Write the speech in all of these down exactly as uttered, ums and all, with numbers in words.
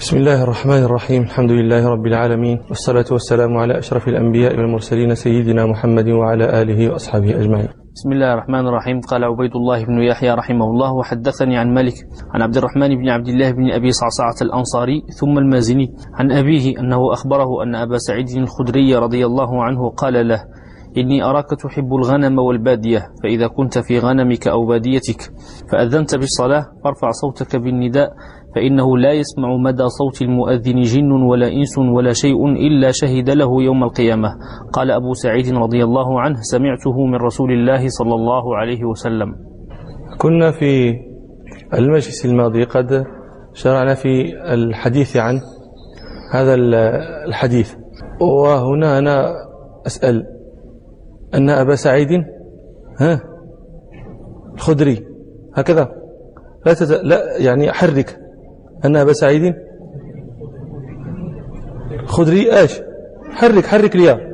بسم الله الرحمن الرحيم. الحمد لله رب العالمين، والصلاة والسلام على أشرف الأنبياء والمرسلين سيدنا محمد وعلى آله وأصحابه أجمعين. بسم الله الرحمن الرحيم. قال عبيد الله بن يحيى رحمه الله: وحدثني عن مالك عن عبد الرحمن بن عبد الله بن أبي صعصعة الأنصاري ثم المازني عن أبيه أنه أخبره أن أبا سعيد الخدري رضي الله عنه قال له: إني أراك تحب الغنم والبادية، فإذا كنت في غنمك أو باديتك فأذنت بالصلاة فارفع صوتك بالنداء، فإنه لا يسمع مدى صوت المؤذن جن ولا إنس ولا شيء إلا شهد له يوم القيامة. قال أبو سعيد رضي الله عنه: سمعته من رسول الله صلى الله عليه وسلم. كنا في المجلس الماضي قد شرعنا في الحديث عن هذا الحديث، وهنا أنا أسأل أن أبا سعيد ها الخدري هكذا لا, تت... لا يعني أحرك أن أبا سعيد خدري ايش حرك حرك ليا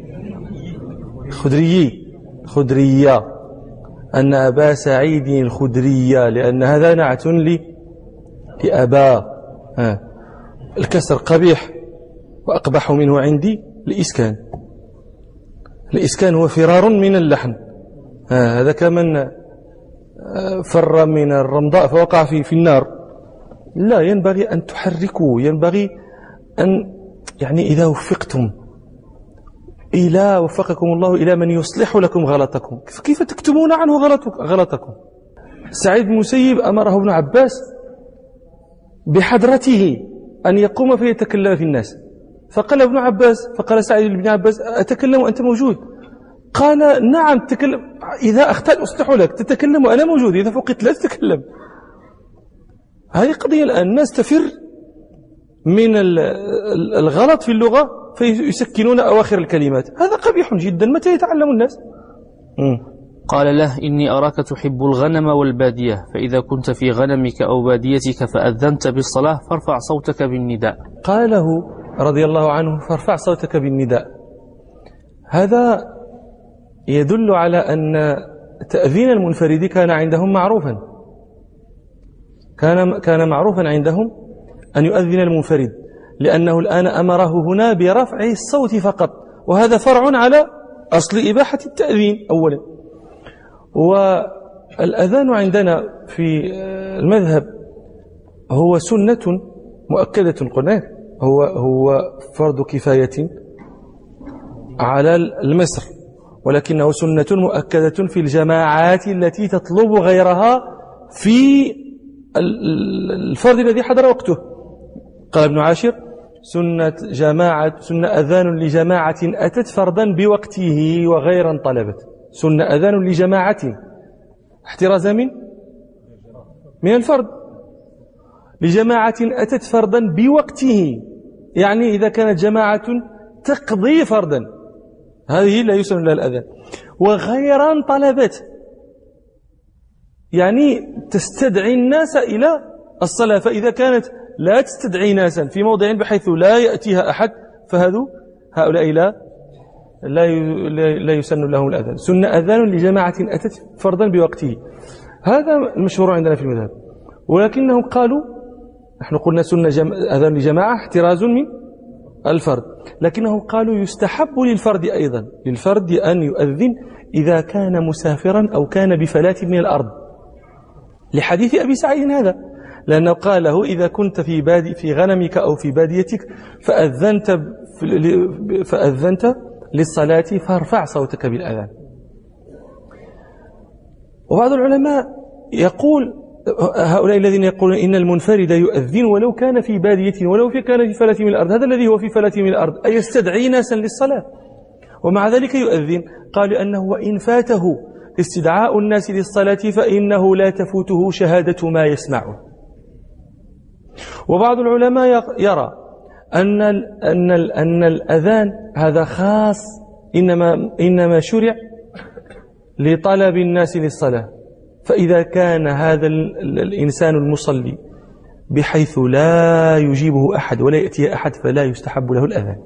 خدري خدرية أن أبا سعيد الخدرية، لأن هذا نعت لي لأبا ها. الكسر قبيح وأقبح منه عندي الإسكان. الإسكان هو فرار من اللحن، ها. هذا كمن فر من الرمضاء فوقع في في النار. لا، ينبغي أن تحركوا، ينبغي أن يعني إذا وفقتم إلى وفقكم الله إلى من يصلح لكم غلطكم، كيف تكتمون عنه غلطكم؟ سعيد المسيب أمره ابن عباس بحضرته أن يقوم فيتكلم في الناس، فقال ابن عباس فقال سعيد بن عباس: أتكلم وأنت موجود؟ قال: نعم تكلم، إذا أخطأت أصلح لك، تتكلم وأنا موجود، إذا فقدت لا تتكلم. هذه قضية الآن، الناس تفر من الغلط في اللغة فيسكنون أواخر الكلمات، هذا قبيح جدا. متى يتعلم الناس؟ م. قال له: إني أراك تحب الغنم والبادية، فإذا كنت في غنمك أو باديتك فأذنت بالصلاة فارفع صوتك بالنداء. قال له رضي الله عنه: فارفع صوتك بالنداء. هذا يدل على أن تأذين المنفرد كان عندهم معروفا، كان كان معروفا عندهم أن يؤذن المنفرد، لأنه الآن أمره هنا برفع الصوت فقط، وهذا فرع على أصل إباحة التأذين أولا. والأذان عندنا في المذهب هو سنة مؤكدة، قلنا هو هو فرض كفاية على المصر، ولكنه سنة مؤكدة في الجماعات التي تطلب غيرها في الفرد الذي حضر وقته. قال ابن عاشر: سنة جماعة سنة أذان لجماعة أتت فردا بوقته وغيرا طلبت. سنة أذان لجماعة احترازا من من الفرد، لجماعة أتت فردا بوقته، يعني إذا كانت جماعة تقضي فردا هذه لا يسن لها الأذان. وغيرا طلبت يعني تستدعي الناس إلى الصلاة، فإذا كانت لا تستدعي ناسا في موضع بحيث لا يأتيها أحد فهذو هؤلاء لا لا لا يسن لهم الأذان. سنة أذان لجماعة أتت فردا بوقته، هذا المشهور عندنا في المذهب. ولكنهم قالوا، نحن قلنا سنة جم... أذان لجماعة احتراز من الفرد، لكنهم قالوا يستحب للفرد أيضا، للفرد أن يؤذن إذا كان مسافرا أو كان بفلاة من الأرض، لحديث أبي سعيد هذا، لأنه قال له: إذا كنت في بادي في غنمك أو في باديتك فأذنت فأذنت للصلاة فارفع صوتك بالأذان. وبعض العلماء يقول، هؤلاء الذين يقولون إن المنفرد يؤذن ولو كان في بادية ولو في كان في فلاة من الأرض، هذا الذي هو في فلاة من الأرض أي يستدعي ناسا للصلاة ومع ذلك يؤذن، قالوا أنه وإن فاته استدعاء الناس للصلاة فإنه لا تفوته شهادة ما يسمعه. وبعض العلماء يرى أن أن أن الأذان هذا خاص، إنما إنما شرع لطلب الناس للصلاة، فإذا كان هذا الإنسان المصلي بحيث لا يجيبه أحد ولا يأتي أحد فلا يستحب له الأذان.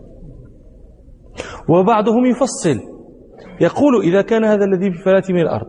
وبعضهم يفصل يقول: إذا كان هذا الذي في فلاة من الأرض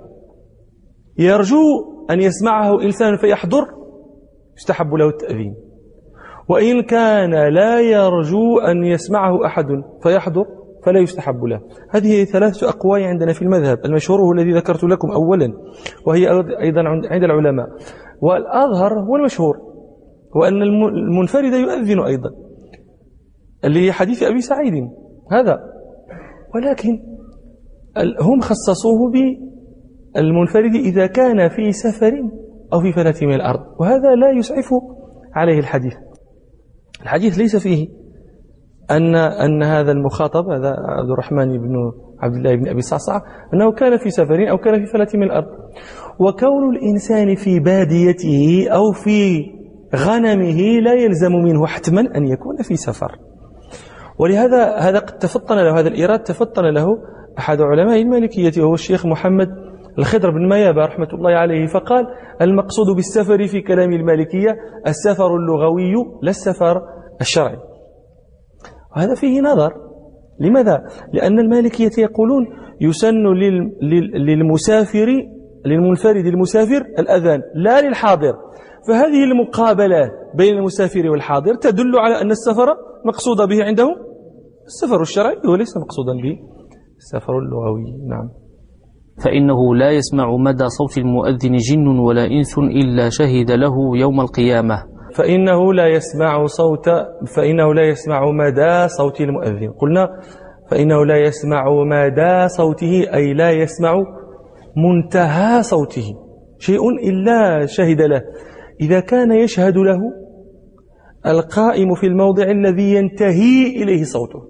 يرجو أن يسمعه إنسان فيحضر يستحب له التأذين، وإن كان لا يرجو أن يسمعه أحد فيحضر فلا يستحب له. هذه ثلاثة أقوال عندنا في المذهب. المشهور هو الذي ذكرت لكم أولا، وهي أيضا عند العلماء، والأظهر هو المشهور، وأن المنفرد يؤذن أيضا لحديث أبي سعيد هذا، ولكن هم خصصوه بالمنفرد إذا كان في سفر أو في فلاة من الأرض، وهذا لا يسعف عليه الحديث. الحديث ليس فيه أن أن هذا المخاطب، هذا عبد الرحمن بن عبد الله بن أبي صعصعة، أنه كان في سفر أو كان في فلاة من الأرض. وكون الإنسان في باديته أو في غنمه لا يلزم منه حتما أن يكون في سفر. ولهذا هذا قد تفطن له هذا الإيراد، تفطن له أحد علماء المالكية وهو الشيخ محمد الخضر بن ميابة رحمة الله عليه، فقال: المقصود بالسفر في كلام المالكية السفر اللغوي لا السفر الشرعي. وهذا فيه نظر. لماذا؟ لأن المالكية يقولون يسن للمسافر للمنفرد المسافر الأذان لا للحاضر، فهذه المقابلة بين المسافر والحاضر تدل على أن السفر مقصود به عندهم السفر الشرعي وليس مقصودا به السفر اللغوي. نعم. فإنه لا يسمع مدى صوت المؤذن جن ولا إنس إلا شهد له يوم القيامة. فإنه لا يسمع صوت فإنه لا يسمع مدى صوت المؤذن. قلنا فإنه لا يسمع مدى صوته، أي لا يسمع منتهى صوته شيء إلا شهد له. إذا كان يشهد له القائم في الموضع الذي ينتهي إليه صوته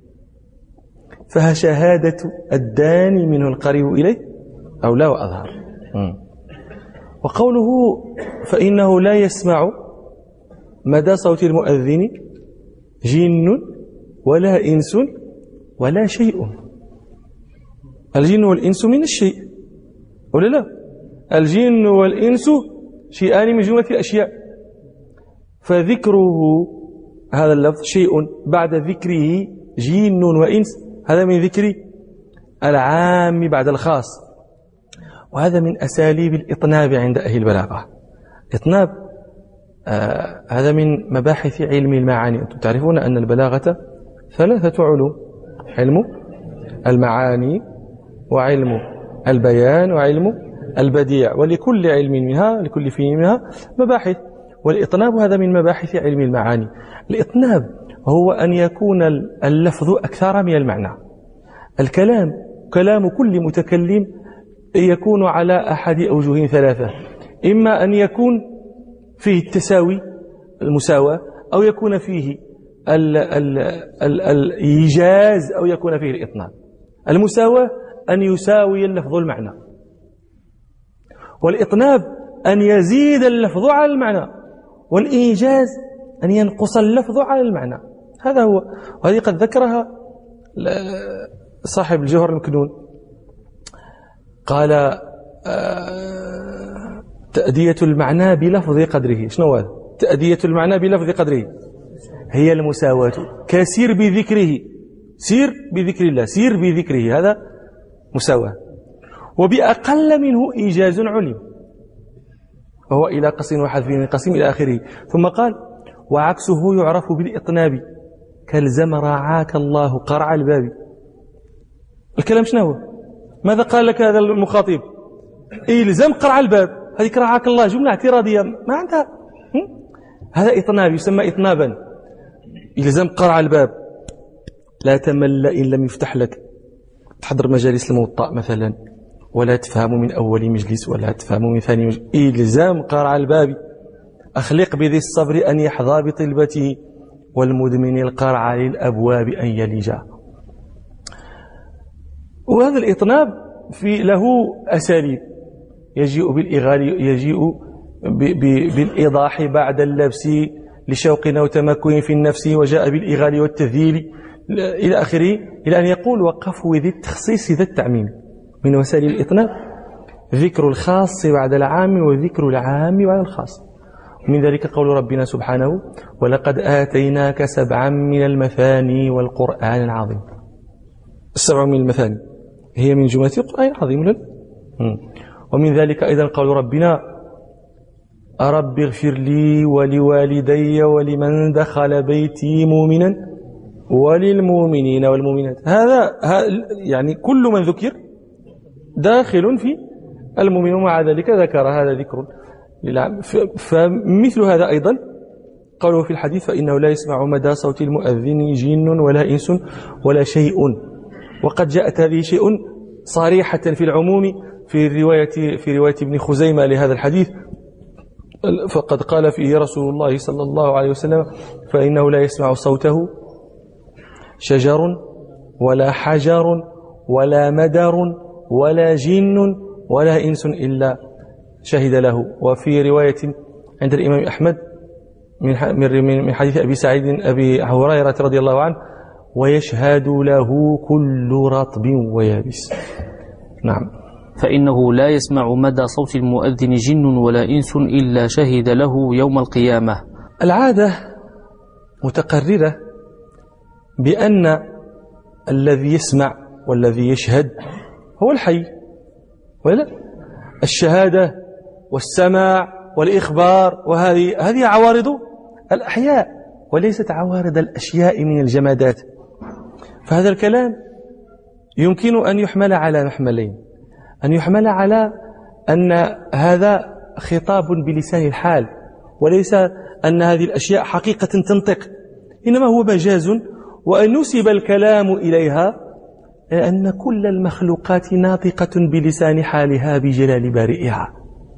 فشهادة الداني منه القريب إليه أو لا وأظهر. وقوله فإنه لا يسمع مدى صوت المؤذن جن ولا إنس ولا شيء. الجن والإنس من الشيء ولا لا؟ الجن والإنس شيئان من جملة الأشياء، فذكره هذا اللفظ شيء بعد ذكره جن وإنس، هذا من ذكر العام بعد الخاص. وهذا من أساليب الإطناب عند أهل البلاغة. إطناب آه هذا من مباحث علم المعاني. أنتم تعرفون أن البلاغة ثلاثة علوم: علم المعاني وعلم البيان وعلم البديع، ولكل علم منها لكل فن منها مباحث، والإطناب هذا من مباحث علم المعاني. الإطناب هو أن يكون اللفظ أكثر من المعنى. الكلام كلام كل متكلم يكون على أحد أوجه ثلاثة: إما أن يكون فيه التساوي المساواة، أو يكون فيه ال ال ال الإيجاز، أو يكون فيه الإطناب. المساواة أن يساوي اللفظ المعنى، والإطناب أن يزيد اللفظ على المعنى، والإيجاز أن ينقص اللفظ على المعنى. هذا هو. وهذه قد ذكرها صاحب الجوهر المكنون، قال آه تأدية المعنى بلفظ قدره. شنو هذا؟ تأدية المعنى بلفظ قدره هي المساواة، كسير بذكره، سير بذكر الله، سير بذكره، هذا مساواة. وبأقل منه إيجاز علم، وهو إلى قص وحذف من قسم إلى آخره. ثم قال: وعكسه يعرف بالإطناب كالزم رعاك الله قرع الباب. الكلام شنو هو؟ ماذا قال لك هذا المخاطب؟ إلزم قرع الباب، هذه رعاك الله جملة اعتراضية ما عندها. هذا إطناب، يسمى إطنابا. إلزم قرع الباب، لا تمل إن لم يفتح لك. تحضر مجالس الموطأ مثلا ولا تفهم من أول مجلس ولا تفهم من ثاني مجلس، إلزام قرع الباب. أخلق بذي الصبر أن يحظى بطلبته، والمدمن القرع للأبواب أن يلجا. وهذا الإطناب في له أساليب، يجيء بالإغال، يجيء بالإيضاح بعد اللبس لشوق أو تمكن في النفس، وجاء بالإغال والتذييل إلى آخره، إلى أن يقول: وقفوا ذي التخصيص ذا التعميم. من وسائل الإطناب ذكر الخاص بعد العام وذكر العام بعد الخاص. ومن ذلك قول ربنا سبحانه: ولقد آتيناك سبعا من المثاني والقرآن العظيم. السبع من المثاني هي من جملة القرآن العظيم. ومن ذلك أيضا قول ربنا: رب اغفر لي ولوالدي ولمن دخل بيتي مؤمنا وللمؤمنين والمؤمنات. هذا يعني كل من ذكر داخل في المؤمن، ومع ذلك ذكر هذا ذكر للعام. فمثل هذا أيضا قالوا في الحديث فإنه لا يسمع مدى صوت المؤذن جن ولا إنس ولا شيء. وقد جاءت هذه شيء صريحة في العموم في رواية في رواية ابن خزيمة لهذا الحديث، فقد قال فيه رسول الله صلى الله عليه وسلم فإنه لا يسمع صوته شجر ولا حجر ولا مدر ولا جن ولا إنس إلا شهد له. وفي رواية عند الإمام أحمد من حديث أبي سعيد أبي هريرة رضي الله عنه ويشهد له كل رطب ويابس. نعم. فإنه لا يسمع مدى صوت المؤذن جن ولا إنس إلا شهد له يوم القيامة. العادة متقررة بأن الذي يسمع والذي يشهد هو الحي، ولا الشهادة والسماع والإخبار وهذه هذه عوارض الأحياء وليست عوارض الأشياء من الجمادات. فهذا الكلام يمكن أن يحمل على محملين، أن يحمل على أن هذا خطاب بلسان الحال وليس أن هذه الأشياء حقيقة تنطق، إنما هو مجاز، وأن نسب الكلام إليها أن كل المخلوقات ناطقة بلسان حالها بجلال بارئها.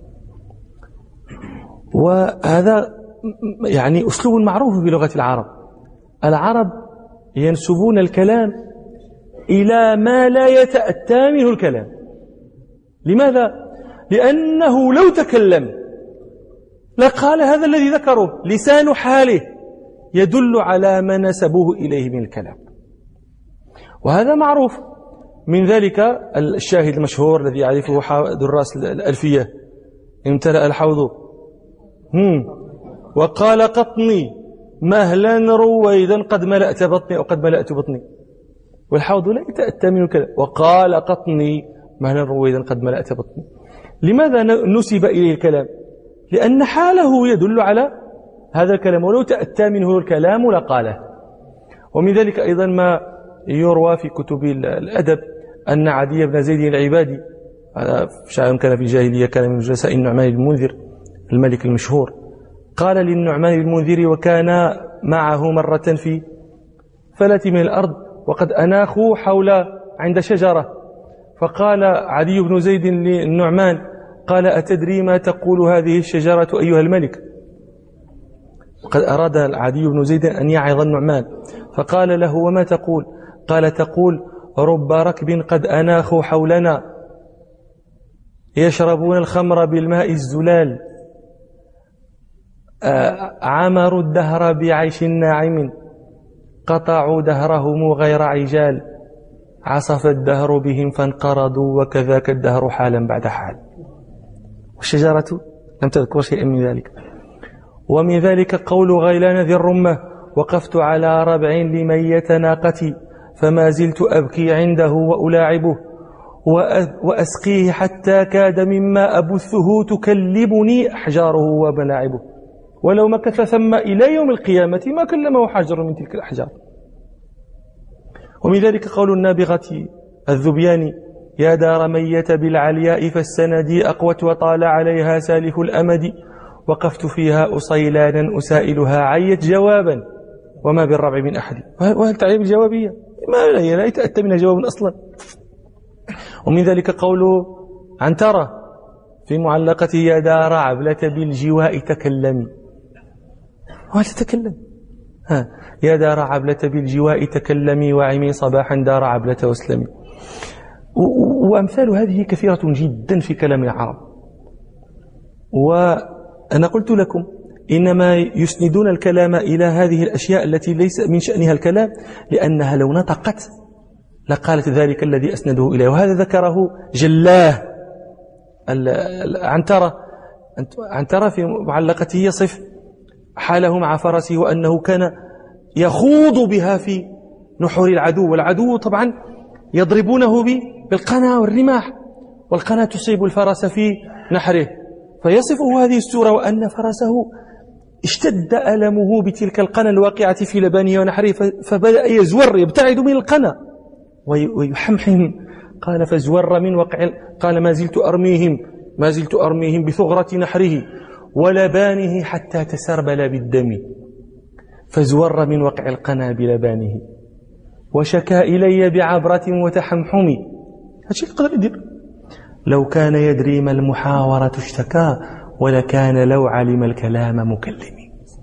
وهذا يعني أسلوب معروف في لغة العرب. العرب ينسبون الكلام إلى ما لا يتأتى منه الكلام. لماذا؟ لأنه لو تكلم لقال هذا الذي ذكره، لسان حاله يدل على ما نسبوه إليه من الكلام، وهذا معروف. من ذلك الشاهد المشهور الذي يعرفه دراس الألفية: امتلأ الحوض هم وقال قطني مهلا رويدا قد ملأت بطني أو قد ملأت بطني. والحوض لا يتأتى منه الكلام، وقال قطني مهلا رويدا قد ملأت بطني. لماذا نسب إليه الكلام؟ لأن حاله يدل على هذا الكلام، ولو تأتى منه الكلام لقاله. ومن ذلك أيضا ما يروى في كتب الأدب أن عدي بن زيد العبادي، هذا شاعر كان في الجاهلية، كان من جلساء النعمان بن المنذر الملك المشهور، قال للنعمان بن المنذر وكان معه مرة في فلة من الأرض وقد أناخوا حول عند شجرة، فقال عدي بن زيد للنعمان قال أتدري ما تقول هذه الشجرة أيها الملك؟ وقد أراد عدي بن زيد أن يعظ النعمان، فقال له وما تقول؟ قال تقول رب ركب قد أناخوا حولنا يشربون الخمر بالماء الزلال عمروا الدهر بعيش ناعم قطعوا دهرهم غير عجال عصف الدهر بهم فانقرضوا وكذاك الدهر حالا بعد حال. والشجرة لم تذكر شيئا من ذلك. ومن ذلك قول غيلان ذي الرمة وقفت على ربع لمية ناقتي فما زلت أبكي عنده وألاعبه وأسقيه حتى كاد مما أبثه تكلبني أحجاره وملاعبه ولو مكث ثم إلى يوم القيامة ما كلمه حجر من تلك الأحجار. ومن ذلك قول النابغة الذبياني يا دار مية بالعلياء فالسندي أقوت وطال عليها سالف الأمد وقفت فيها أصيلانا أسائلها عيت جوابا وما بالربع من أحد. وهل تعرف الجوابية؟ ما هي لا يتأتى منها جواب أصلا. ومن ذلك قول عنترة في معلقته يا دار عبلة بالجواء تكلمي. وهل تتكلم؟ ها يا دار عبلة بالجواء تكلمي وعمي صباحا دار عبلة واسلمي. وأمثال هذه كثيرة جدا في كلام العرب. وأنا قلت لكم إنما يسندون الكلام إلى هذه الأشياء التي ليس من شأنها الكلام لأنها لو نطقت لقالت ذلك الذي أسنده إليه. وهذا ذكره جلاه عنترة عنترة في معلقته يصف حاله مع فرسه وأنه كان يخوض بها في نحور العدو، والعدو طبعا يضربونه بالقنا والرماح، والقنا تصيب الفرس في نحره فيصفه هذه السورة وأن فرسه اشتد ألمه بتلك القنا الواقعة في لبانه ونحره، فبدأ يزور يبتعد من القنا ويحمحم. قال فزور من وقع، قال ما زلت أرميهم ما زلت أرميهم بثغرة نحره ولبانه حتى تسربل بالدم، فزور من وقع القنا بلبانه وشكى إلي بعبرة وتحمحم. هادشي يقدر يدير. لو كان يدري ما المحاورة اشتكى ولكان لو علم الكلام مكلم.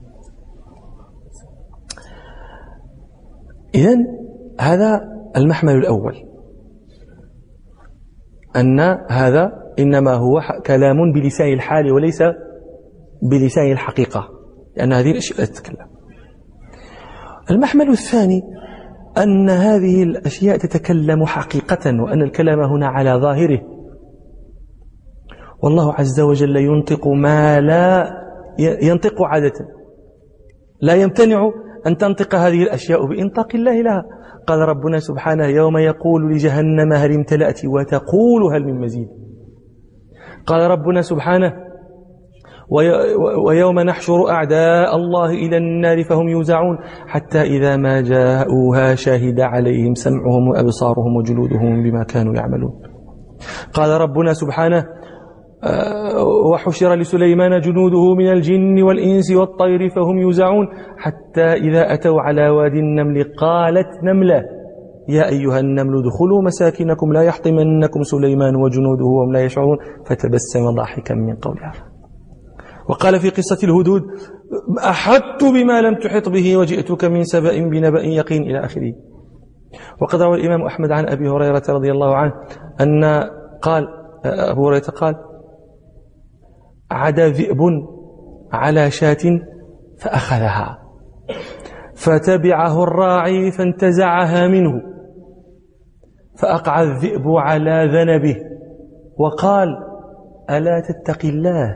إذن هذا المحمل الأول، أن هذا إنما هو كلام بلسان الحال وليس بلسان الحقيقة، لأن هذه الأشياء لا تتكلم. المحمل الثاني أن هذه الأشياء تتكلم حقيقة، وأن الكلام هنا على ظاهره، والله عز وجل ينطق ما لا ينطق عادة، لا يمتنع أن تنطق هذه الأشياء بإنطاق الله لها. قال ربنا سبحانه يوم يقول لجهنم هل امتلأت وتقول هل من مزيد. قال ربنا سبحانه ويوم نحشر أعداء الله إلى النار فهم يوزعون حتى إذا ما جاءوها شهد عليهم سمعهم وأبصارهم وجلودهم بما كانوا يعملون. قال ربنا سبحانه وحشر لسليمان جنوده من الجن والإنس والطير فهم يوزعون حتى إذا أتوا على وادي النمل قالت نملة يا أيها النمل ادخلوا مساكنكم لا يحطمنكم سليمان وجنوده وهم لا يشعرون فتبسم ضاحكا من قولها. وقال في قصة الهدود أحطت بما لم تحط به وجئتك من سبأ بنبأ يقين إلى آخره. وقد روى الإمام أحمد عن أبي هريرة رضي الله عنه أن قال أبو هريرة قال عدا ذئب على شاة فأخذها فتبعه الراعي فانتزعها منه فأقع الذئب على ذنبه وقال ألا تتقي الله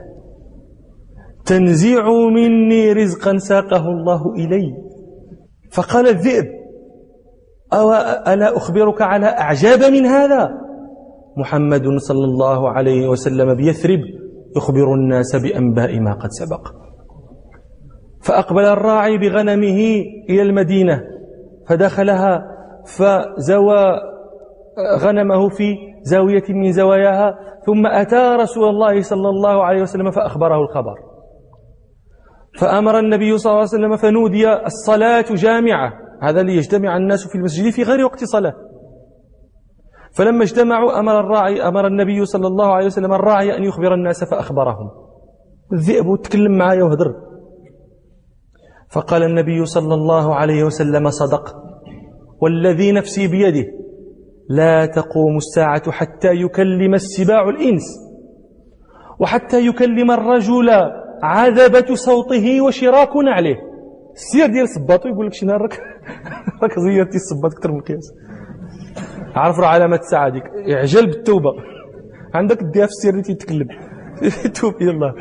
تنزع مني رزقا ساقه الله إلي. فقال الذئب أو ألا أخبرك على أعجاب من هذا؟ محمد صلى الله عليه وسلم بيثرب يخبر الناس بأنباء ما قد سبق. فأقبل الراعي بغنمه إلى المدينة فدخلها فزوى غنمه في زاوية من زواياها ثم أتى رسول الله صلى الله عليه وسلم فأخبره الخبر. فأمر النبي صلى الله عليه وسلم فنودي الصلاة جامعة، هذا ليجتمع الناس في المسجد في غير وقت صلاة. فلما اجتمعوا أمر الراعي أمر النبي صلى الله عليه وسلم الراعي أن يخبر الناس فأخبرهم. الذئب تكلم معايا وهدر. فقال النبي صلى الله عليه وسلم صدق والذي نفسي بيده لا تقوم الساعة حتى يكلم السباع الإنس وحتى يكلم الرجل عذبة صوته وشراك نعله. السير ديال صباطو يقول لك شي نهار راك راك زيرتي الصباط اكثر من القياس. عارف راه علامات الساعة ديك اعجل بالتوبة، عندك ديها في السير اللي تتكلم توب الى الله.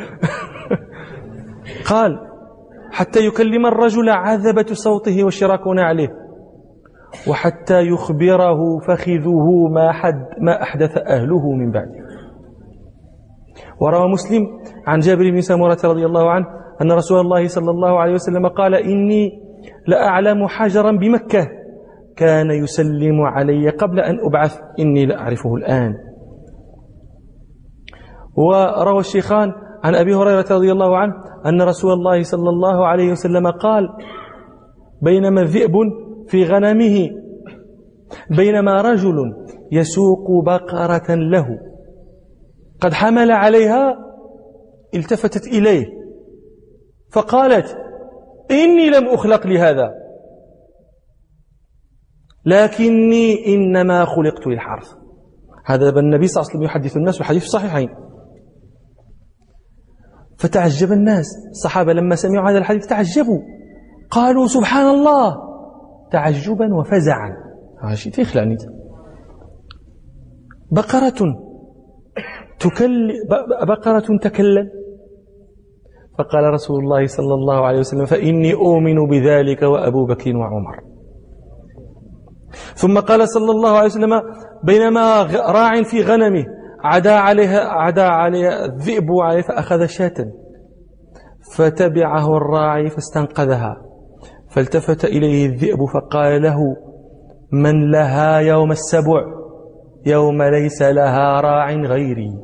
قال حتى يكلم الرجل عذبة صوته وشراك نعله وحتى يخبره فخذه ما حد ما أحدث أهله من بعده. وروى مسلم عن جابر بن سمرة رضي الله عنه أن رسول الله صلى الله عليه وسلم قال إني لأعلم حجرا بمكة كان يسلم علي قبل أن أبعث إني لأعرفه الآن. وروى الشيخان عن أبي هريرة رضي الله عنه أن رسول الله صلى الله عليه وسلم قال بينما الذئب في غنمه بينما رجل يسوق بقرة له قد حمل عليها التفتت إليه فقالت إني لم أخلق لهذا لكني إنما خلقت للحرث. هذا النبي صلى الله عليه وسلم يحدث الناس وحديث صحيحين. فتعجب الناس الصحابة لما سمعوا هذا الحديث تعجبوا قالوا سبحان الله تعجبا وفزعا. هاشي تخلعني بقرة تكلم بقرة تكلم. فقال رسول الله صلى الله عليه وسلم فإني أؤمن بذلك وأبو بكر وعمر. ثم قال صلى الله عليه وسلم بينما راع في غنمه عدا عليها عدا عليها الذئب عليه فأخذ شاة فتبعه الراعي فاستنقذها، فالتفت إليه الذئب فقال له: من لها يوم السبع يوم ليس لها راع غيري.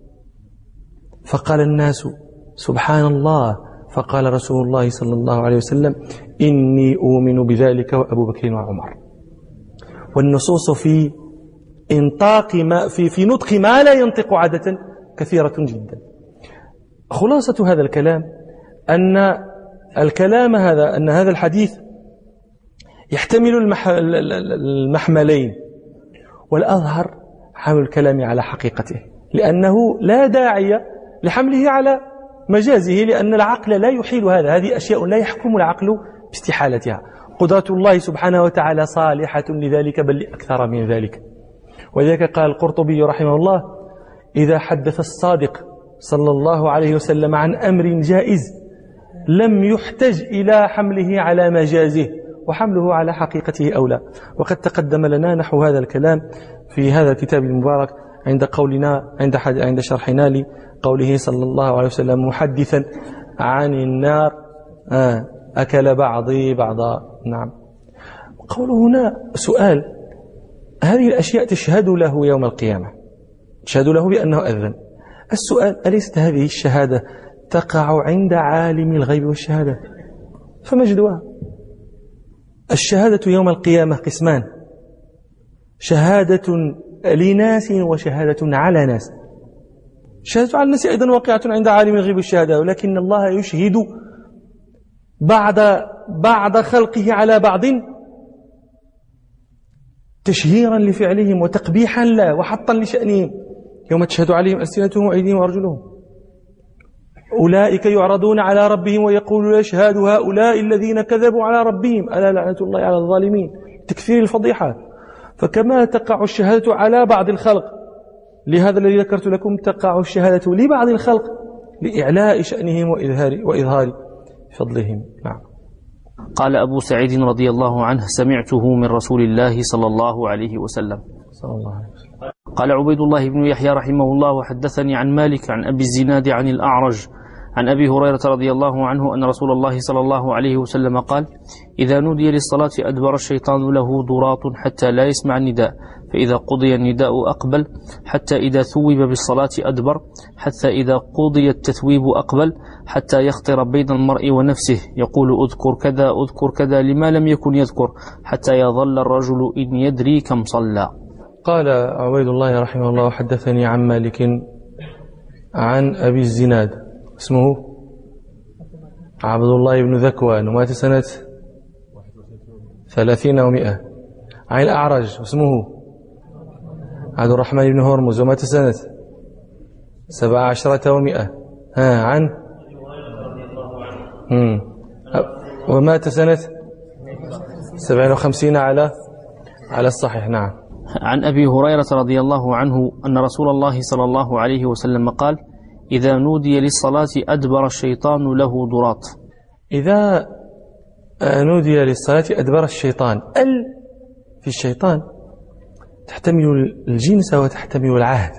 فقال الناس: سبحان الله. فقال رسول الله صلى الله عليه وسلم: إني أؤمن بذلك وأبو بكر وعمر. والنصوص في انطاق ما في في نطق ما لا ينطق عادة كثيرة جدا. خلاصة هذا الكلام أن الكلام هذا أن هذا الحديث يحتمل المح... المحملين، والأظهر حمل الكلام على حقيقته، لأنه لا داعي لحمله على مجازه، لأن العقل لا يحيل هذا. هذه أشياء لا يحكم العقل باستحالتها. قدرة الله سبحانه وتعالى صالحة لذلك بل أكثر من ذلك. ولذلك قال القرطبي رحمه الله: إذا حدث الصادق صلى الله عليه وسلم عن أمر جائز لم يحتج إلى حمله على مجازه، وحمله على حقيقته أولى. وقد تقدم لنا نحو هذا الكلام في هذا الكتاب المبارك عند قولنا عند عند شرحنا لقوله صلى الله عليه وسلم محدثا عن النار أكل بعضي بعضا. نعم. قوله هنا سؤال: هذه الأشياء تشهد له يوم القيامة، تشهد له بأنه أذن. السؤال: أليست هذه الشهادة تقع عند عالم الغيب والشهادة؟ فمجدها. الشهادة يوم القيامة قسمان: شهادة لناس وشهادة على ناس. الشهادة على الناس أيضا واقعة عند عالم الغيب والشهادة، ولكن الله يشهد بعد بعد خلقه على بعض تشهيرا لفعلهم وتقبيحا له وحطا لشأنهم. يوم تشهد عليهم ألسنتهم وأيديهم وأرجلهم. أولئك يعرضون على ربهم ويقول يشهد هؤلاء الذين كذبوا على ربهم ألا لعنة الله على الظالمين، تكثير الفضيحة. فكما تقع الشهادة على بعض الخلق لهذا الذي ذكرت لكم، تقع الشهادة لبعض الخلق لإعلاء شأنهم وإظهار, وإظهار فضلهم. نعم. قال أبو سعيد رضي الله عنه: سمعته من رسول الله صلى الله عليه وسلم. صلى الله عليه وسلم. قال عبيد الله بن يحيى رحمه الله: وحدثني عن مالك عن أبي الزناد عن الأعرج عن أبي هريرة رضي الله عنه أن رسول الله صلى الله عليه وسلم قال: إذا نودي للصلاة أدبر الشيطان له ضراط حتى لا يسمع النداء، فإذا قضي النداء أقبل، حتى إذا ثوب بالصلاة أدبر، حتى إذا قضي التثويب أقبل، حتى يخطر بين المرء ونفسه يقول أذكر كذا أذكر كذا لما لم يكن يذكر، حتى يظل الرجل إن يدري كم صلى. قال عبيد الله رحمه الله: حدثني عن مالك عن أبي الزناد، اسمه عبد الله بن ذكوان، ومات سنة ثلاثين ومئة. عن الأعرج، اسمه عبد الرحمن بن هرمز، ومات سنة سبع عشرة ومئة. ها عن مم. ومات سنة سبعين وخمسين على على الصحيح. نعم. عن أبي هريرة رضي الله عنه أن رسول الله صلى الله عليه وسلم قال: إذا نودي للصلاة أدبر الشيطان له ضراط. إذا نودي للصلاة أدبر الشيطان. ال في الشيطان تحتمل الجنس وتحتمل العهد.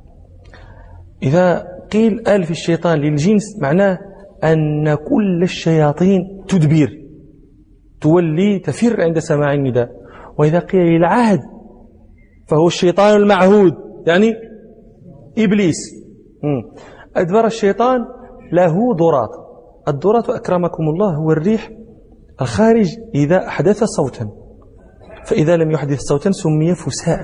إذا قيل ال في الشيطان للجنس معناه أن كل الشياطين تدبر، تولي تفر عند سماع النداء. وإذا قيل للعهد فهو الشيطان المعهود، يعني إبليس. أدبر الشيطان له ضراط. الضراط أكرمكم الله هو الريح الخارج إذا أحدث صوتا، فإذا لم يحدث صوتا سمي فساء.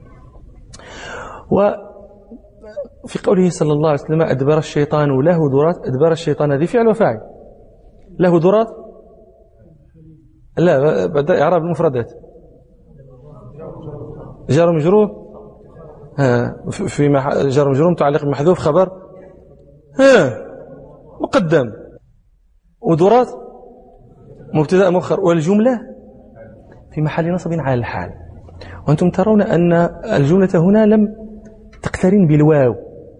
وفي قوله صلى الله عليه وسلم أدبر الشيطان له ضراط، أدبر الشيطان هذه فعل وفاعل. له ضراط لا بعد إعراب المفردات، جار مجرور في جار مجرور متعلق بمحذوف خبر ها مقدم، وضراط مبتدا مؤخر، والجملة في محل نصب على الحال. وأنتم ترون أن الجملة هنا لم تقترن بالواو،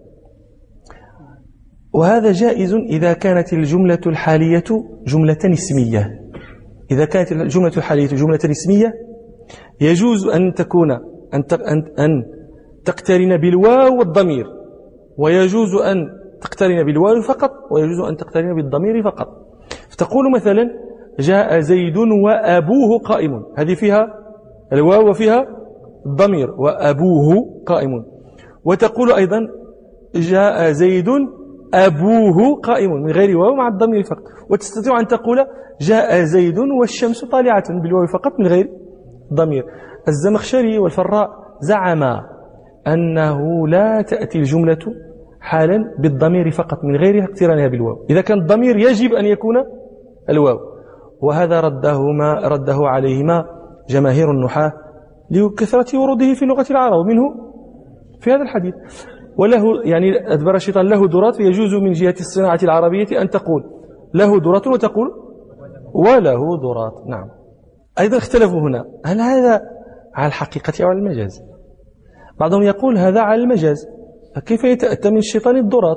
وهذا جائز إذا كانت الجملة الحالية جملة اسمية. إذا كانت الجملة الحالية جملة اسمية يجوز أن تكون أن أن تقترن بالواو والضمير، ويجوز أن تقترن بالواو فقط، ويجوز أن تقترن بالضمير فقط. فتقول مثلا جاء زيد وأبوه قائم، هذه فيها الواو وفيها الضمير، وأبوه قائم. وتقول أيضا جاء زيد أبوه قائم من غير واو مع الضمير فقط. وتستطيع أن تقول جاء زيد والشمس طالعة بالواو فقط من غير ضمير. الزمخشري والفراء زعما أنه لا تأتي الجملة حالا بالضمير فقط من غير اقترانها بالواو، إذا كان الضمير يجب أن يكون الواو. وهذا ردهما رده عليهما جماهير النحاة لكثرة وروده في لغة العرب، ومنه في هذا الحديث. وله يعني أدبر الشيطان له درات، فيجوز من جهة الصناعة العربية أن تقول له درات وتقول وله درات. نعم. أيضا اختلفوا هنا، هل هذا على الحقيقة أو على المجاز؟ بعضهم يقول هذا على المجاز، فكيف يتأتى من الشيطان الدرات؟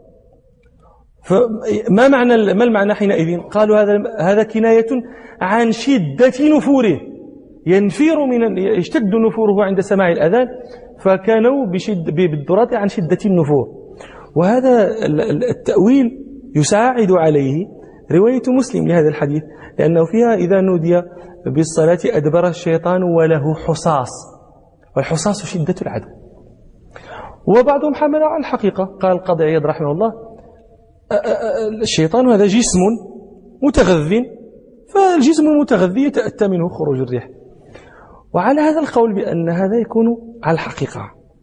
فما معنى ما المعنى حينئذ؟ قالوا هذا هذا كناية عن شدة نفوره، ينفير من يشتد نفوره عند سماع الأذان، فكانوا بشد بالدرات عن شدة النفور. وهذا التأويل يساعد عليه رواية مسلم لهذا الحديث، لأنه فيها إذا نودي بالصلاة أدبر الشيطان وله حصاص، والحصاص شدة العدو. وبعضهم حمل على الحقيقة، قال القاضي عياض رحمه الله الشيطان هذا جسم متغذي، فالجسم المتغذي يتأتى منه خروج الريح. وعلى هذا القول بأن هذا يكون على الحقيقة،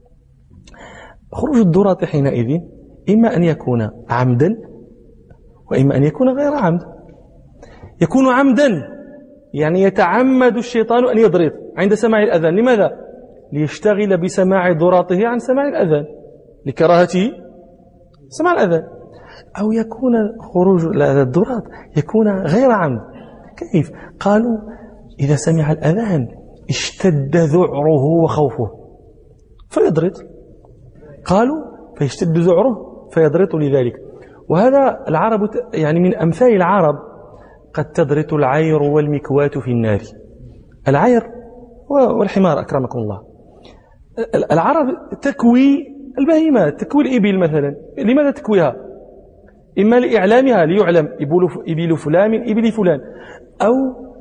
خروج الدرات حينئذ إما أن يكون عمدا وإما أن يكون غير عمد. يكون عمدا يعني يتعمد الشيطان أن يضرط عند سماع الأذان. لماذا؟ ليشتغل بسماع دراته عن سماع الأذان، لكراهته سماع الأذان. أو يكون خروج الدرات يكون غير عمد. كيف؟ قالوا إذا سمع الأذان اشتد ذعره وخوفه فيضرط، قالوا فيشتد ذعره فيضرط لذلك. وهذا العرب يعني من أمثال العرب، قد تضرط العير والمكواة في النار. العير والحمار أكرمكم الله. العرب تكوي البهيمات، تكوي الإبل مثلا. لماذا تكويها؟ إما لإعلامها ليعلم إبل فلان من إبل فلان، أو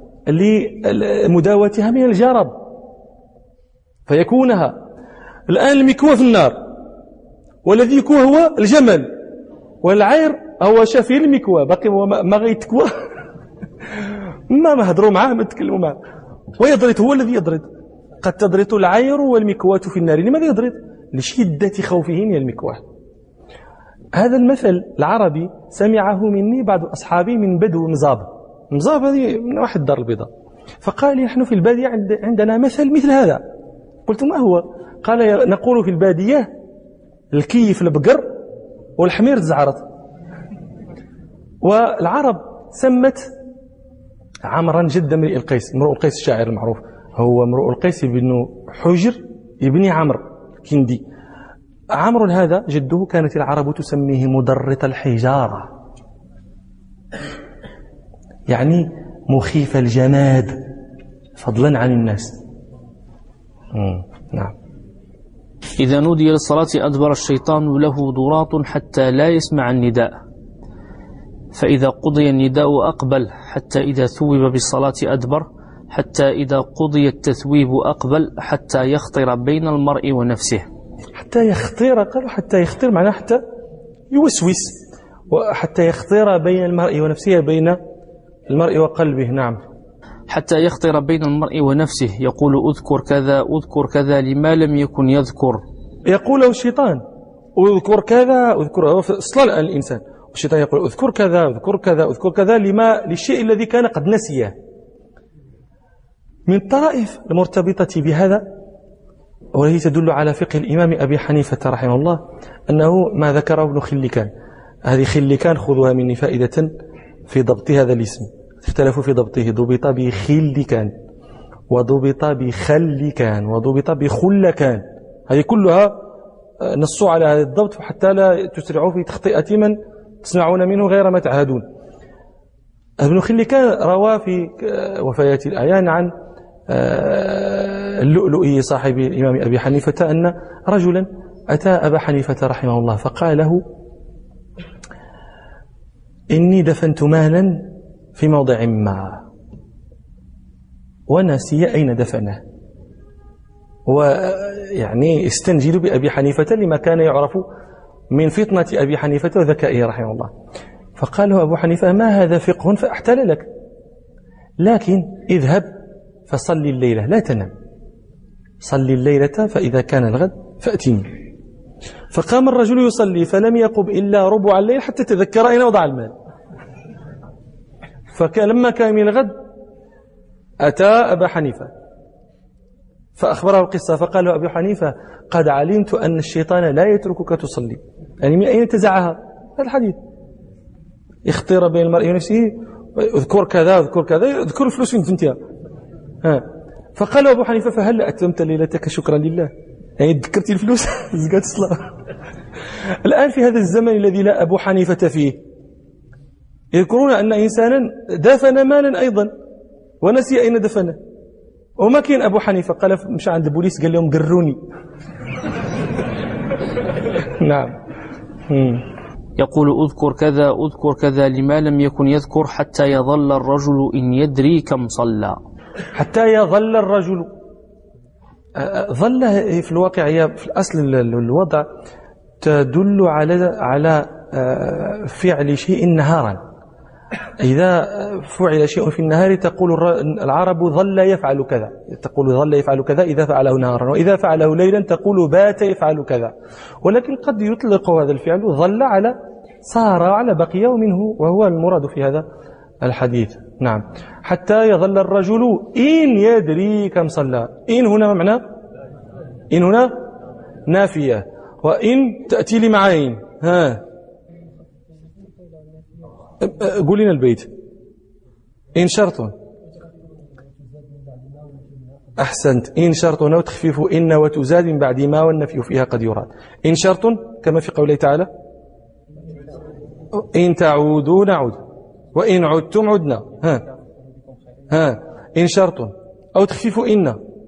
لمداوتها من الجرب فيكونها. الآن المكوى في النار، والذي يكوى هو الجمل، والعير هو شافي المكوى، باقي هو ما غيتكوى ما ما هضروا معاه ما تكلموا معاه، ويضرط، هو الذي يضرط. قد تضرط العير والمكوى في النار. لماذا يضرط؟ لشدة خوفه من المكوى. هذا المثل العربي سمعه مني بعض أصحابي من بدو مزاب. مزاب هذه من واحد الدار البيضاء، فقال لي نحن في البادية عندنا مثل مثل هذا. قلت ما هو؟ قال نقول في البادية الكيف البقر والحمير الزعرط. والعرب سمت عمرا جد امرئ القيس، امرؤ القيس الشاعر المعروف، هو امرؤ القيس بن حجر ابن عمرو كندي. عمرو هذا جده كانت العرب تسميه مدرط الحجارة، يعني مخيف الجماد فضلا عن الناس. مم. نعم. إذا نودي للصلاة أدبر الشيطان له ضراط حتى لا يسمع النداء، فإذا قضي النداء أقبل، حتى إذا ثوب بالصلاة أدبر، حتى إذا قضي التثويب أقبل، حتى يخطر بين المرء ونفسه. حتى يخطر، قالوا حتى يخطر معناه حتى يوسوس، وحتى يخطر بين المرء ونفسه، بين المرء وقلبه. نعم. حتى يخطر بين المرء ونفسه، يقول أذكر كذا أذكر كذا لما لم يكن يذكر. يقول له الشيطان أذكر كذا أذكر، أصلا الإنسان الشيطان يقول أذكر كذا أذكر كذا أذكر كذا لما للشيء الذي كان قد نسيه. من الطرائف المرتبطة بهذا والتي تدل على فقه الإمام أبي حنيفة رحمه الله أنه ما ذكره ابن خلكان. هذه خلكان خذوها مني فائدة في ضبط هذا الاسم، اختلفوا في ضبطه، ضبط بخلكان وضبط بخلكان وضبط بخلكان، هذه كلها نصوا على هذا الضبط حتى لا تسرعوا في تخطئة من تسمعون منه غير ما تعهدون. ابن خلكان روى في وفيات الأعيان عن اللؤلؤي صاحب الإمام أبي حنيفة أن رجلا أتى أبا حنيفة رحمه الله فقال له إني دفنت مالا في موضع ما ونسي أين دفنه، ويعني استنجد بأبي حنيفة لما كان يعرف من فطنة أبي حنيفة وذكائه رحمه الله. فقال له أبو حنيفة ما هذا فقه فأحتل لك، لكن اذهب فصلي الليلة لا تنم، صلي الليلة فإذا كان الغد فأتني. فقام الرجل يصلي فلم يقم إلا ربع الليل حتى تذكر أين وضع المال. فلما كان من الغد أتى أبا حنيفة فأخبره القصة، فقال له أبو حنيفة قد علمت أن الشيطان لا يتركك تصلي. يعني من أين تزعها هذا الحديث؟ اختير بين المرء ونفسه، اذكر كذا اذكر كذا اذكر الفلوس فين تنتهي. ها فقال له أبو حنيفة فهل أتممت ليلتك شكرا لله؟ يعني ذكرت الفلوس زكاة الصلاة. الآن في هذا الزمن الذي لا أبو حنيفة فيه يذكرون أن إنسانا دفن مالا أيضا ونسي أين دفنه، وما كان أبو حنيفة قال مشى عند البوليس قال لهم قروني. نعم. يقول أذكر كذا أذكر كذا لما لم يكن يذكر حتى يظل الرجل إن يدري كم صلى. حتى يظل الرجل، ظل في الواقع هي في الأصل الوضع تدل على على فعل شيء نهارا. إذا فعل شيء في النهار تقول العرب ظل يفعل كذا، تقول ظل يفعل كذا إذا فعله نهارا، وإذا فعله ليلا تقول بات يفعل كذا. ولكن قد يطلق هذا الفعل ظل على صار على بقي ومنه، وهو المراد في هذا الحديث. نعم. حتى يظل الرجل إن يدري كم صلى. إن هنا معنى إن هنا نافية، وإن تأتي لي معين. ها قول لنا البيت. إن شرط، أحسنت، إن شرط وتخفيف إن وتزاد من بعد ما والنفي فيها قد يراد. إن شرط كما في قوله تعالى إن تعودوا نعود وإن عدتم عدنا. ها ها إن شرط أو تخفيف إن.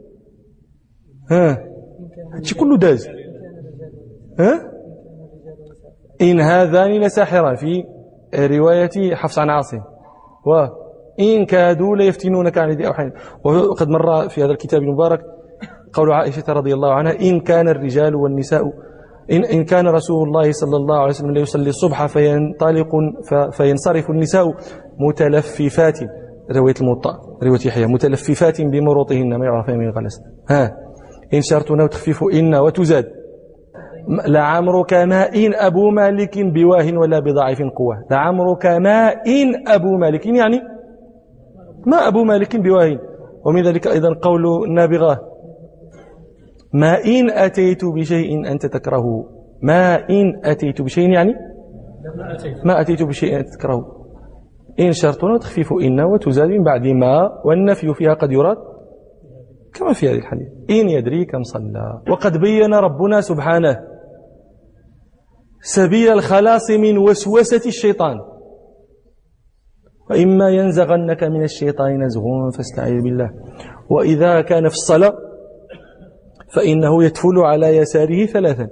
ها هادشي كله داز. ها إن هذان لساحران في رواية حفص عن عاصم، وإن كادوا ليفتنونك عن الذي أوحينا. وقد مر في هذا الكتاب المبارك قول عائشة رضي الله عنها إن كان الرجال والنساء إن, إن كان رسول الله صلى الله عليه وسلم ليصلي الصبح فينطلق فينصرف النساء متلففات، رواية الموطأ رواية يحيى متلففات بمروطهن ما يعرف من غلس. ها إن شرطنا وتخفيف إن وتزاد. لعمرك ما إن أبو مالك بواه ولا بضعيف قوة. لعمرك ما إن أبو مالك يعني ما أبو مالك بواه. ومن ذلك أيضا قول النابغة ما إن أتيت بشيء أنت تكرهه. ما إن أتيت بشيء يعني ما أتيت بشيء أنت تكرهه. إن شرطنا وتخفيف إن وتزاد من بعد ما والنفي فيها قد يراد كما في هذه الحديث. إن يدري كم صلى. وقد بين ربنا سبحانه سبيل الخلاص من وسوسة الشيطان. وإما ينزغنك من الشيطان نزغ فاستعذ بالله. وإذا كان في الصلاة فإنه يتفل على يساره ثلاثا،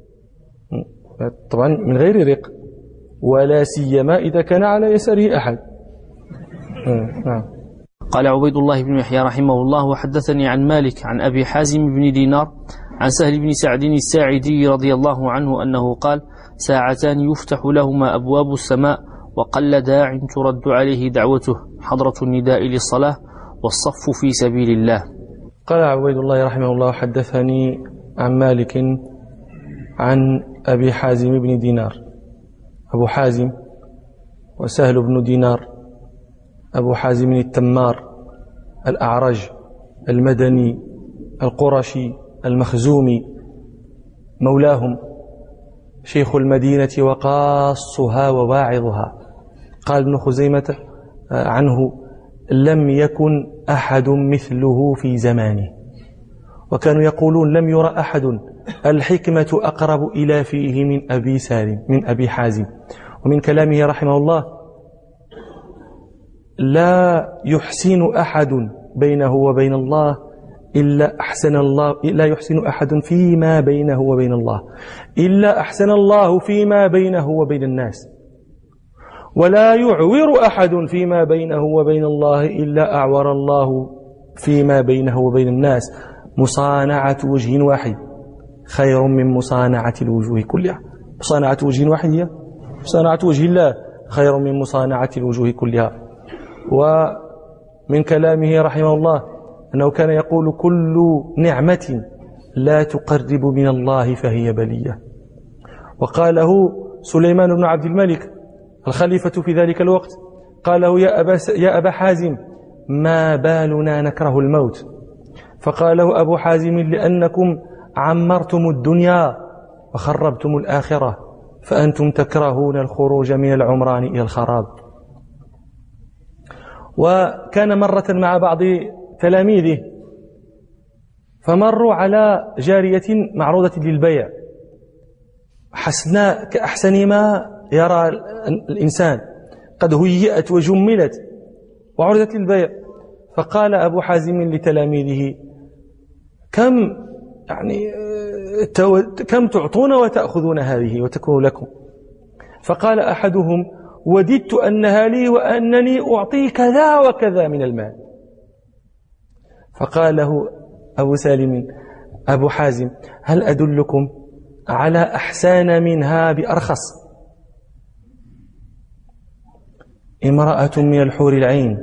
طبعا من غير رق، ولا سيما إذا كان على يساره أحد. نعم. قال عبيد الله بن يحيى رحمه الله وحدثني عن مالك عن أبي حازم بن دينار عن سهل بن سعد الساعدي رضي الله عنه أنه قال ساعتان يفتح لهما أبواب السماء وقل داع ترد عليه دعوته حضرة النداء للصلاة والصف في سبيل الله. قال عبيد الله رحمه الله حدثني عن مالك عن أبي حازم بن دينار. أبو حازم وسهل بن دينار أبو حازم التمار الأعرج المدني القرشي المخزومي مولاهم، شيخ المدينة وقاصها وواعظها. قال ابن خزيمة عنه لم يكن أحد مثله في زمانه، وكانوا يقولون لم يرى أحد الحكمة أقرب إلى فيه من أبي سالم من أبي حازم. ومن كلامه رحمه الله لا يحسن أحد بينه وبين الله إلا أحسن الله لا يحسن أحد فيما بينه وبين الله إلا أحسن الله فيما بينه وبين الناس، ولا يعور أحد فيما بينه وبين الله إلا أعور الله فيما بينه وبين الناس. مصانعة وجه واحد خير من مصانعة الوجوه كلها. مصانعة وجه واحد هي مصانعة وجه الله خير من مصانعة الوجوه كلها. ومن كلامه رحمه الله أنه كان يقول: كل نعمة لا تقرب من الله فهي بلية. وقاله سليمان بن عبد الملك الخليفة في ذلك الوقت، قاله: يا أبا, يا أبا حازم ما بالنا نكره الموت؟ فقاله أبو حازم: لأنكم عمرتم الدنيا وخربتم الآخرة، فأنتم تكرهون الخروج من العمران إلى الخراب. وكان مرة مع بعض تلاميذه فمروا على جارية معروضة للبيع حسناء كأحسن ما يرى الإنسان، قد هيئت وجملت وعرضت للبيع. فقال أبو حازم لتلاميذه: كم يعني كم تعطون وتأخذون هذه وتكون لكم؟ فقال أحدهم: وددت أنها لي وأنني أعطي كذا وكذا من المال. فقال له أبو سالم أبو حازم: هل أدلكم على أحسان منها بأرخص؟ امرأة من الحور العين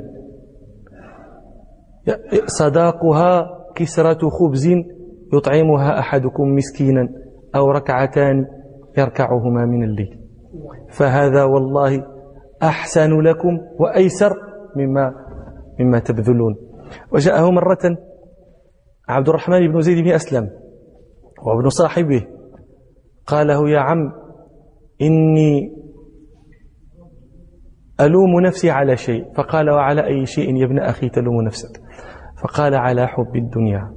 صداقها كسرة خبز يطعمها أحدكم مسكينا أو ركعتان يركعهما من الليل، فهذا والله أحسن لكم وأيسر مما مما تبذلون. وجاءه مرة عبد الرحمن بن زيد بن أسلم وابن صاحبه، قال له: يا عم إني ألوم نفسي على شيء. فقال: وعلى أي شيء يا ابن أخي تلوم نفسك؟ فقال: على حب الدنيا.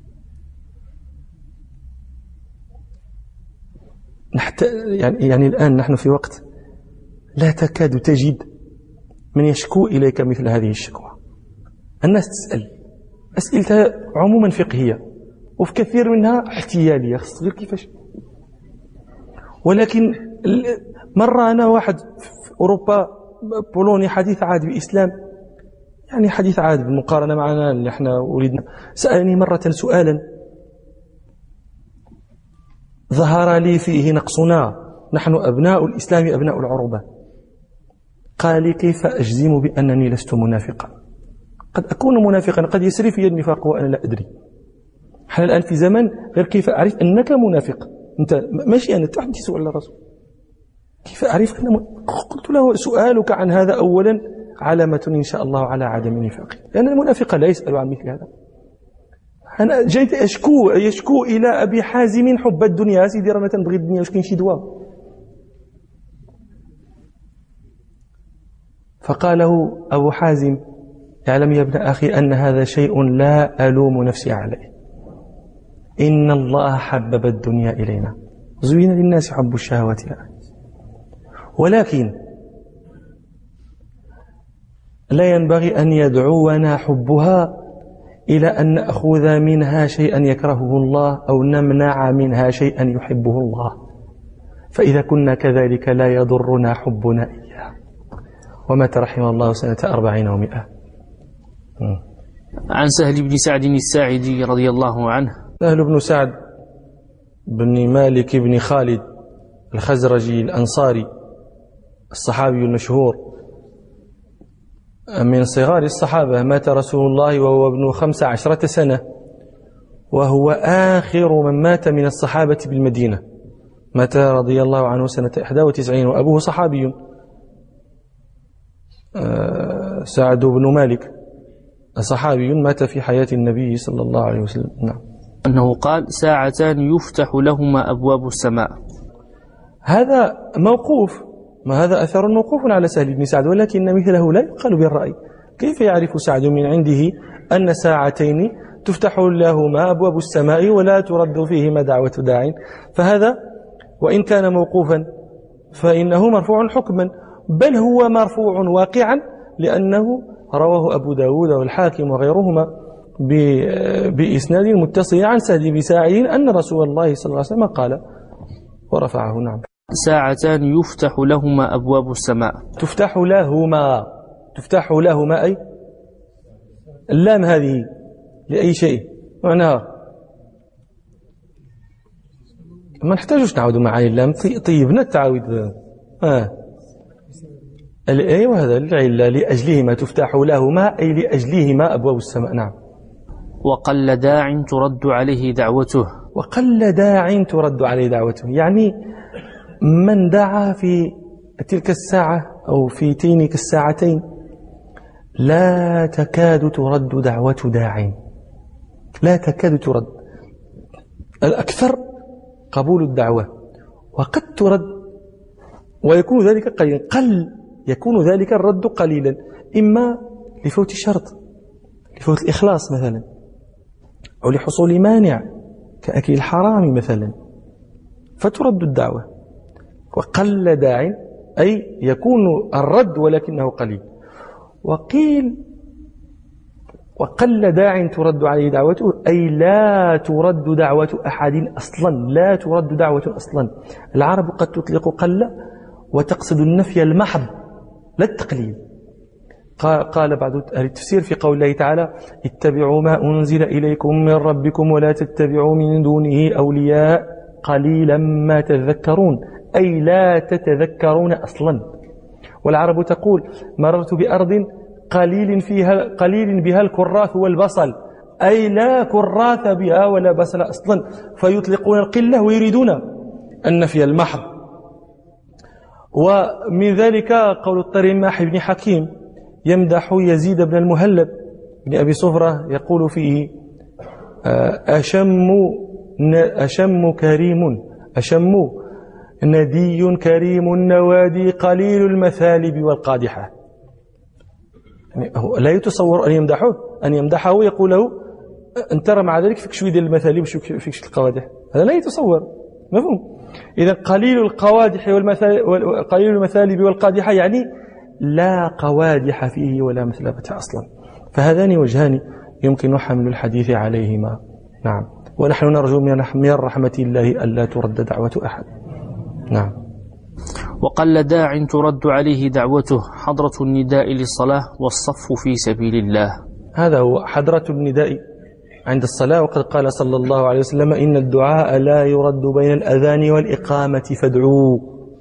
نحت... يعني, يعني الآن نحن في وقت لا تكاد تجد من يشكو إليك مثل هذه الشكوى. الناس تسأل أسئلتها عموما فقهية وفي كثير منها احتيالية، غير كيفاش. ولكن مرة أنا واحد في أوروبا بولوني حديث عهد بإسلام، يعني حديث عهد بالمقارنة معنا اللي احنا ولدنا، سألني مرة سؤالا ظهر لي فيه نقصنا، نحن أبناء الإسلام أبناء العروبة. قال لي: كيف أجزم بأنني لست منافقا؟ قد أكون منافقا، قد يسري في النفاق وأنا لا أدري. احنا الآن في زمن غير كيف أعرف أنك منافق. أنت ماشي أنا تحدي سؤال الرسول، كيف أعرف أن م... قلت له: سؤالك عن هذا أولا علامة إن شاء الله على عدم نفاقي، لأن المنافق لا يسأل عن مثل هذا. أنا جيت أشكو يشكو إلى أبي حازم حب الدنيا. سيدي رانا تنبغي الدنيا، واش كاين شي دواء؟ فقال له أبو حازم: اعلم يا ابن أخي أن هذا شيء لا ألوم نفسي عليه، إن الله حبب الدنيا إلينا زين للناس حب الشهوات لها، ولكن لا ينبغي أن يدعونا حبها إلى أن نأخذ منها شيئا يكرهه الله أو نمنع منها شيئا يحبه الله، فإذا كنا كذلك لا يضرنا حبنا إياه. ومات رحمه الله سنة أربعين ومئة. عن سهل بن سعد الساعدي رضي الله عنه. سهل بن سعد بن مالك بن خالد الخزرجي الأنصاري الصحابي المشهور من صغار الصحابة، مات رسول الله وهو ابن خمس عشرة سنة، وهو آخر من مات من الصحابة بالمدينة. مات رضي الله عنه سنة إحدى وتسعين، وأبوه صحابي سعد بن مالك صحابي مات في حياة النبي صلى الله عليه وسلم. نعم. أنه قال: ساعتان يفتح لهما أبواب السماء. هذا موقوف، ما هذا أثر موقوف على سهل بن سعد، ولكن مثله لا يقال بالرأي. كيف يعرف سعد من عنده أن ساعتين تفتح لهما أبواب السماء ولا ترد فيهما دعوة داع؟ فهذا وإن كان موقوفا فإنه مرفوع حكما، بل هو مرفوع واقعا، لأنه رواه أبو داود والحاكم وغيرهما بإسناد متصل عن سهل بن ساعد أن رسول الله صلى الله عليه وسلم قال ورفعه. نعم. ساعتان يفتح لهما أبواب السماء. تفتح لهما تفتح لهما أي اللام هذه لأي شيء معناها ما نحتاجوش نعود معاني اللام. طيبنا التعاود آه. أيوة هذا العلة لأجلهما تفتح لهما أي لأجلهما أبواب السماء. نعم. وقل داع ترد عليه دعوته. وقل داع ترد عليه دعوته يعني من دعا في تلك الساعة أو في تلك الساعتين لا تكاد ترد دعوة داع، لا تكاد ترد. الأكثر قبول الدعوة وقد ترد ويكون ذلك قليلا، قل يكون ذلك الرد قليلا، إما لفوت شرط لفوت الإخلاص مثلا أو لحصول مانع كأكل الحرام مثلا فترد الدعوة. وقل داع أي يكون الرد ولكنه قليل. وقيل وقل داع ترد عليه دعوته أي لا ترد دعوة أحد أصلا، لا ترد دعوة أصلا. العرب قد تطلق قل وتقصد النفي المحض لا التقليل. قال بعض أهل التفسير في قول الله تعالى اتبعوا ما أنزل إليكم من ربكم ولا تتبعوا من دونه أولياء قليلا ما تذكرون أي لا تتذكرون أصلا. والعرب تقول مررت بأرض قليل فيها قليل بها الكراث والبصل أي لا كراث بها ولا بصل أصلا، فيطلقون القلة ويريدون النفي المحض. ومن ذلك قول الطريماح بن حكيم يمدح يزيد بن المهلب بن أبي صفرة يقول فيه أشم أشم كريم أشم ندي كريم النوادي قليل المثالب والقادحة. يعني لا يتصور أن يمدحه أن يمدحه يقول له أن ترى مع ذلك فيك شوية المثالب وفيك القوادح، هذا لا يتصور. مفهوم؟ إذا قليل القوادح قليل المثالب والقادحة يعني لا قوادح فيه ولا مثلبة أصلا. فهذان وجهان يمكن حمل الحديث عليهما. نعم. ونحن نرجو من رحمة الله ألا ترد دعوة أحد. نعم. وقل داع ترد عليه دعوته حضرة النداء للصلاة والصف في سبيل الله. هذا هو حضرة النداء عند الصلاة. وقد قال صلى الله عليه وسلم إن الدعاء لا يرد بين الأذان والإقامة فادعوا.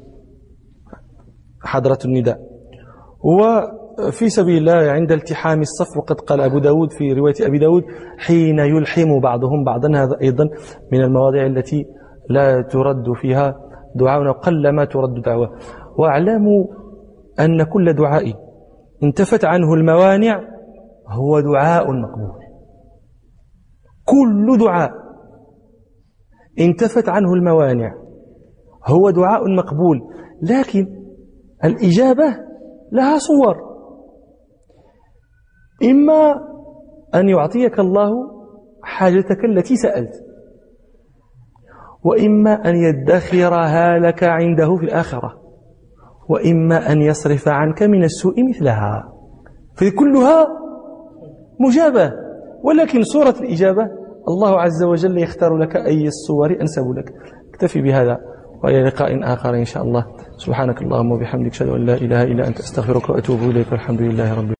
حضرة النداء وفي سبيل الله عند التحام الصف. وقد قال أبو داود في رواية أبي داود حين يلحم بعضهم بعضا، هذا أيضا من المواضع التي لا ترد فيها دعاء وقل ما ترد دعوة. واعلموا أن كل دعاء انتفت عنه الموانع هو دعاء مقبول. كل دعاء انتفت عنه الموانع هو دعاء مقبول، لكن الإجابة لها صور. إما أن يعطيك الله حاجتك التي سألت، وإما أن يدخرها لك عنده في الآخرة، وإما أن يصرف عنك من السوء مثلها، فكلها مجابة. ولكن صورة الإجابة الله عز وجل يختار لك أي الصور أنسب لك. اكتفي بهذا وإلى لقاء آخر إن شاء الله. سبحانك اللهم وبحمدك أشهد أن لا إله إلا أنت أستغفرك وأتوب إليك والحمد لله رب العالمين.